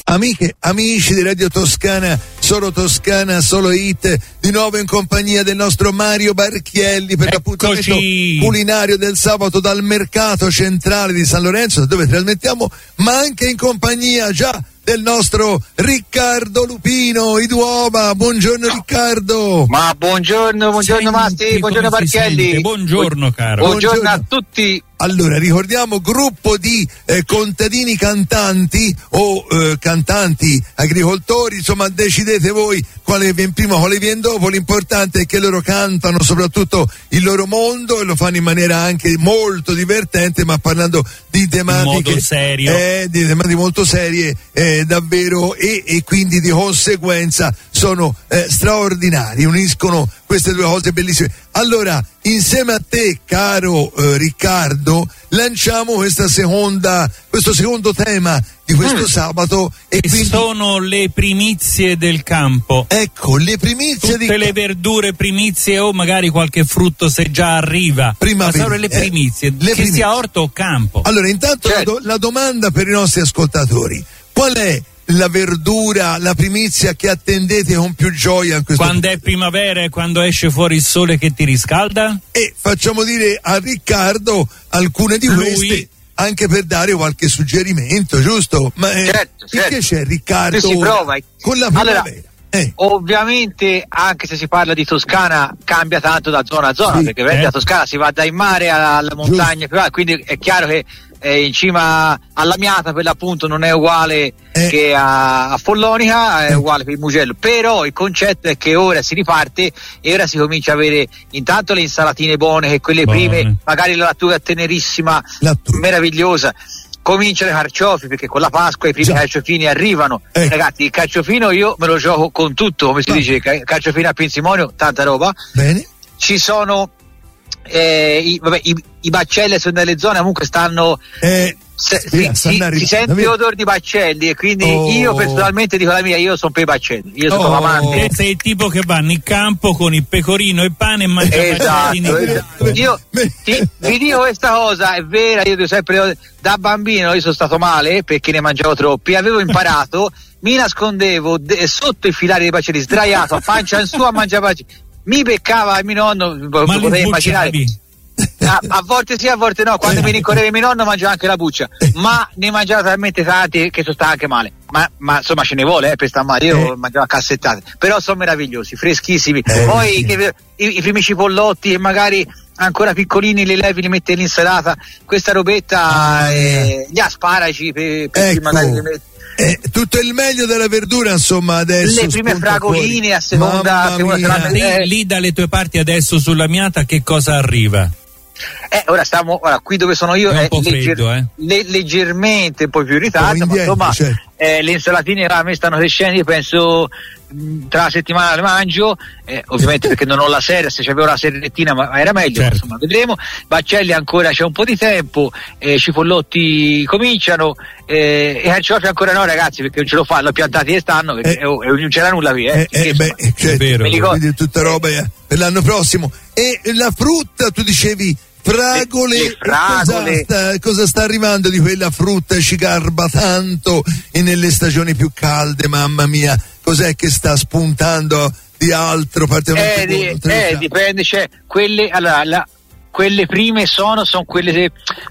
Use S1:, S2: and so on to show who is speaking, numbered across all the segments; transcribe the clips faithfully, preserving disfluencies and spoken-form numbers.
S1: Amiche, amici di Radio Toscana, solo Toscana, solo hit, di nuovo in compagnia del nostro Mario Barchielli per l'appuntamento culinario del sabato dal mercato centrale di San Lorenzo, dove trasmettiamo, ma anche in compagnia già del nostro Riccardo Lupino, Iduoba. Buongiorno Riccardo.
S2: Ma buongiorno, buongiorno Matti, buongiorno Barchielli.
S3: Buongiorno caro.
S2: Buongiorno, buongiorno a tutti.
S1: Allora, ricordiamo gruppo di eh, contadini cantanti o eh, cantanti agricoltori, insomma decidete voi quale viene prima, quale viene dopo, l'importante è che loro cantano soprattutto il loro mondo e lo fanno in maniera anche molto divertente, ma parlando di tematiche
S3: in modo serio.
S1: Eh, di tematiche molto serie eh, davvero e, e quindi di conseguenza sono eh, straordinari, uniscono queste due cose bellissime. Allora, insieme a te, caro eh, Riccardo, lanciamo questa seconda, questo secondo tema di questo mm. sabato. E
S3: che
S1: quindi
S3: sono le primizie del campo.
S1: Ecco, le primizie
S3: Tutte
S1: di
S3: le verdure primizie o magari qualche frutto se già arriva.
S1: Primavera,
S3: ma sono le primizie,
S1: eh, le
S3: che
S1: primizie.
S3: sia orto o campo.
S1: Allora, intanto certo. la, do- la domanda per i nostri ascoltatori: qual è la verdura, la primizia che attendete con più gioia in questo
S3: quando
S1: momento?
S3: È primavera e quando esce fuori il sole che ti riscalda?
S1: E facciamo dire a Riccardo alcune di
S3: Lui...
S1: queste, anche per dare qualche suggerimento, giusto? Ma eh,
S2: certo, certo.
S1: che c'è Riccardo
S2: si prova.
S1: con la primavera?
S2: Allora,
S1: eh.
S2: ovviamente anche se si parla di Toscana cambia tanto da zona a zona,
S1: Sì,
S2: perché eh. la Toscana si va dai mare alla montagna, quindi è chiaro che eh, in cima all'Amiata per l'appunto non è uguale eh. che a, a Follonica, è eh. uguale per il Mugello, però il concetto è che ora si riparte e ora si comincia a avere intanto le insalatine buone, che quelle
S3: Buone.
S2: prime, magari la lattuga tenerissima,
S1: Lattuga.
S2: meravigliosa. Cominciano i carciofi, perché con la Pasqua i primi
S1: Già.
S2: carciofini arrivano.
S1: Eh.
S2: Ragazzi, il carciofino io me lo gioco con tutto, come si
S1: Va.
S2: dice, ca- carciofino a pinzimonio, tanta roba.
S1: Bene.
S2: Ci sono eh, i, vabbè, i, i baccelli sono nelle zone, comunque stanno
S1: Eh,
S2: se,
S1: via,
S2: si, si, si sente l'odore di baccelli, e quindi
S1: oh.
S2: io personalmente dico la mia, io sono per i baccelli, io sono
S1: Oh.
S2: amante.
S3: Te sei il tipo che vanno in campo con il pecorino e pane e mangia
S2: Esatto,
S3: baccelli nel
S2: esatto.
S3: campo.
S2: Io ti, vi dico questa cosa, è vera, io dico sempre, da bambino io sono stato male perché ne mangiavo troppi, avevo imparato, mi nascondevo de- sotto i filari dei baccelli, sdraiato a pancia in su a mangiare baccelli. Mi beccava mio nonno,
S3: Ma
S2: potete immaginare. A, a volte sì, a volte no, quando mi rincorreva mio nonno mangiava anche la buccia, ma ne mangiava talmente tanti che sono stato anche male, ma, ma insomma ce ne vuole eh, per stare male, io
S1: eh.
S2: mangiavo cassettate, però sono meravigliosi, freschissimi,
S1: eh,
S2: poi
S1: sì.
S2: che, i, i primi cipollotti e magari ancora piccolini li levi, li metti nell'insalata, questa robetta,
S1: ah,
S2: eh, gli asparagi per, per
S1: ecco.
S2: magari li metti.
S1: Eh, tutto il meglio della verdura, insomma, adesso
S2: Le prime fragoline
S1: fuori.
S2: a seconda che uno se la
S3: Lì,
S2: eh.
S3: lì dalle tue parti adesso sulla Miata che cosa arriva?
S2: Eh, ora stiamo, ora, qui dove sono io
S3: è un
S2: è
S3: po'
S2: legger-
S3: freddo, eh?
S2: le- leggermente un po' più in
S1: Un
S2: ritardo,
S1: po'
S2: ma
S1: indietro,
S2: insomma
S1: certo.
S2: eh, le insalatine a me stanno crescendo, io penso mh, tra la settimana le mangio, eh, ovviamente perché non ho la serie, se c'avevo la serrettina ma era meglio,
S3: Certo.
S2: insomma vedremo. Baccelli ancora c'è un po' di tempo, eh, cipollotti cominciano, eh, e carciofi ancora no ragazzi, perché non ce lo fa, l'ho piantati e stanno, perché
S1: Eh.
S2: oh, eh, non c'era nulla qui, eh,
S1: Eh, eh, beh, certo,
S3: vero,
S2: me li ricordo.
S1: quindi tutta roba eh, per l'anno prossimo. E la frutta, tu dicevi fragole,
S2: Le- le fragole.
S1: Cosa, sta, cosa sta arrivando di quella frutta ci garba tanto e nelle stagioni più calde, mamma mia, cos'è che sta spuntando di altro particolarmente
S2: Eh, di,
S1: buono?
S2: eh dipende, cioè quelle, allora, la, quelle prime sono, sono quelle de,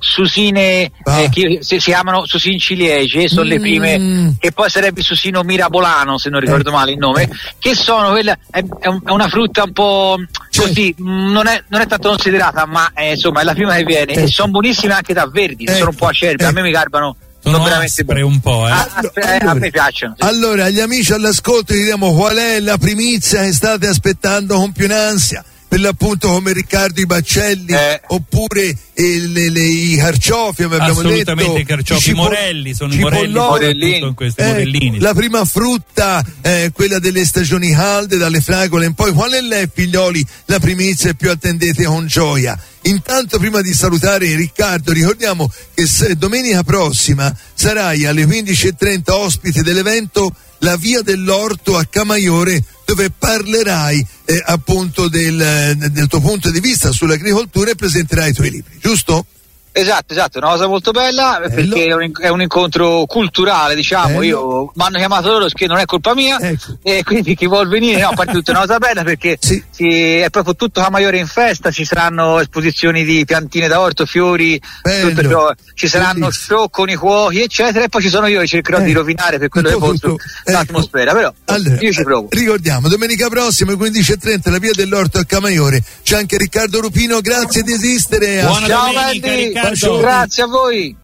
S2: susine
S1: Ah.
S2: eh, che si, si chiamano susine ciliegie, sono le
S1: Mm.
S2: prime, che poi sarebbe susino mirabolano se non ricordo
S1: Eh.
S2: male il nome, che sono quella, è, è un- è una frutta un po'
S1: Cioè-
S2: così, mh, non è, non è tanto considerata, ma è, insomma è la prima che viene,
S1: Eh.
S2: e sono buonissime anche da verdi,
S1: Eh.
S2: sono un po' acerbe,
S1: Eh.
S2: a me mi garbano.
S3: Sono
S2: veramente
S3: aspre
S2: buone.
S3: un po', eh.
S2: Ah,
S1: Allo-
S2: eh, a
S1: allora-
S2: me piacciono. Sì.
S1: Allora, agli amici all'ascolto gli diciamo qual è la primizia che state aspettando con più ansia. Per l'appunto come Riccardo i baccelli
S2: Eh.
S1: oppure eh, le, le, i carciofi, come abbiamo
S3: Assolutamente
S1: detto,
S3: i carciofi,
S1: cipo-
S3: morelli, sono i morelli,
S1: cipolloni.
S2: Morellini.
S3: soprattutto in questi
S1: Eh,
S3: morellini.
S1: la prima frutta, eh, quella delle stagioni calde, dalle fragole in poi. Qual è lei, figlioli, la primizia più attendete con gioia? Intanto, prima di salutare Riccardo, ricordiamo che se, domenica prossima sarai alle quindici e trenta ospite dell'evento La Via dell'Orto a Camaiore, dove parlerai eh, appunto del, del tuo punto di vista sull'agricoltura e presenterai i tuoi libri, giusto?
S2: Esatto, esatto, è una cosa molto bella. Bello. Perché è un, è un incontro culturale, diciamo. Bello. Io mi hanno chiamato loro che non è colpa mia, ecco. E quindi chi vuol venire, no, a parte tutto è una cosa bella perché sì. si, è proprio tutto Camaiore in festa, ci saranno esposizioni di piantine da orto, fiori, tutto ciò, ci saranno Bellissimo. show con i cuochi, eccetera, e poi ci sono io che cercherò eh. di rovinare per quello che posso ecco. l'atmosfera, però allora, io ci provo.
S1: Ricordiamo, domenica prossima alle quindici e trenta la via dell'Orto a Camaiore, c'è anche Riccardo Rupino, grazie di esistere.
S3: Buona
S2: Ciao
S3: domenica,
S2: Andy.
S3: Riccardo.
S2: Grazie a voi.